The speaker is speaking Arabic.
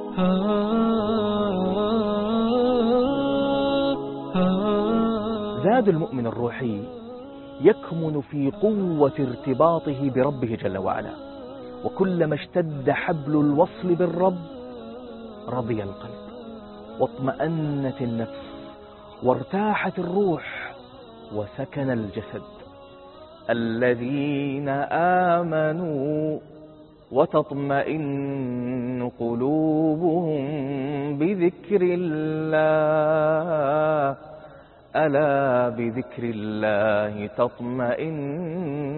زاد المؤمن الروحي يكمن في قوة ارتباطه بربه جل وعلا، وكلما اشتد حبل الوصل بالرب رضي القلب واطمأنت النفس وارتاحت الروح وسكن الجسد. الذين آمنوا وتطمئن قلوبهم بذكر الله، ألا بذكر الله تطمئن